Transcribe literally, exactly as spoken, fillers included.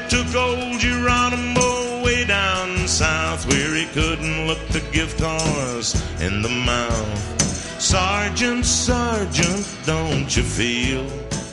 took old Geronimo way down south where he couldn't look the gift horse in the mouth. Sergeant, Sergeant, don't you feel